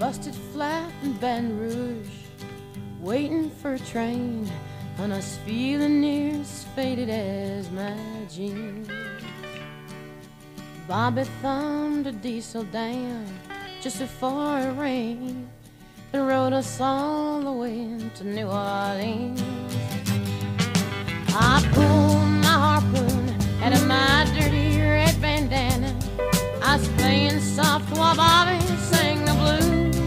busted flat in Baton Rouge, waiting for a train, and I was feeling near as faded as my jeans. Bobby thumbed a diesel down just before it rained and rode us all the way to New Orleans. I pulled my harpoon out of my dirty red bandana. I was playing soft while Bobby sang the blues.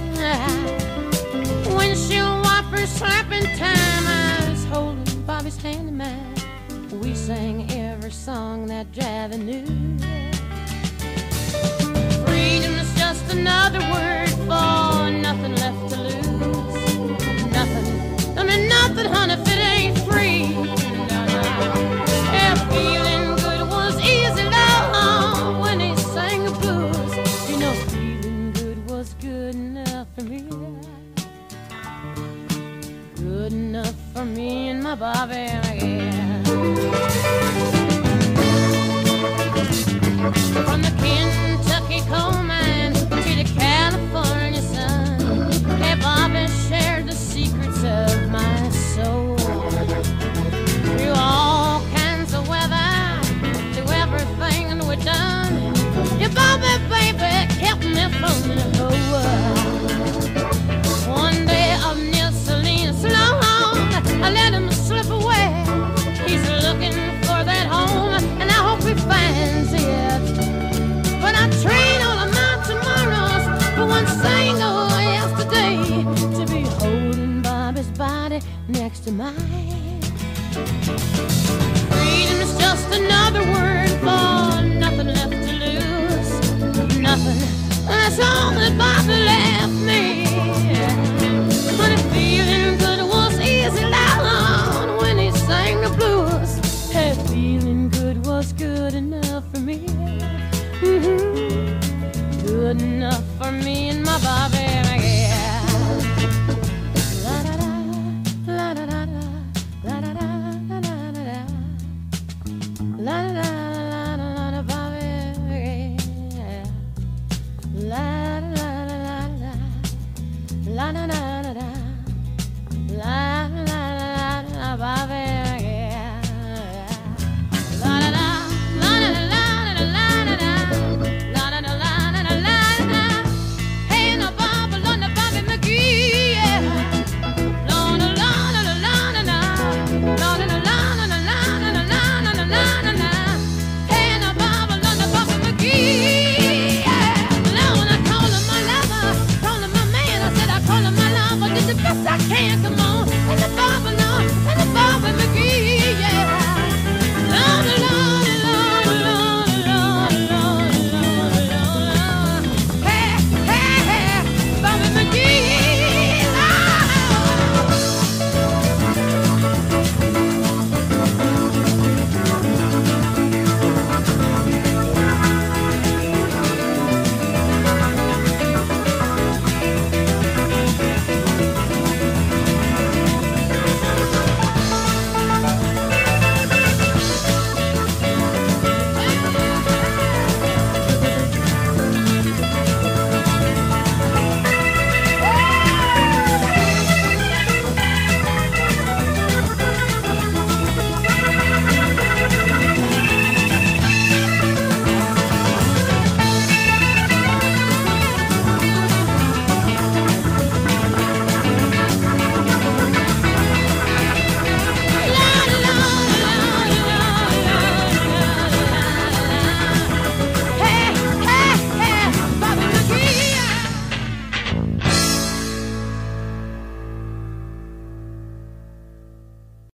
Windshield wipers slapping time, I was holding Bobby's hand in mine. We sang every song that Javi knew. Freedom is just another word for nothing left to lose. Nothing, I mean nothing, honey, if it ain't free. No, no. Yeah, feeling good was easy, love, when he sang the blues. You know, feeling good was good enough for me. Good enough for me and my Bobby, yeah. From the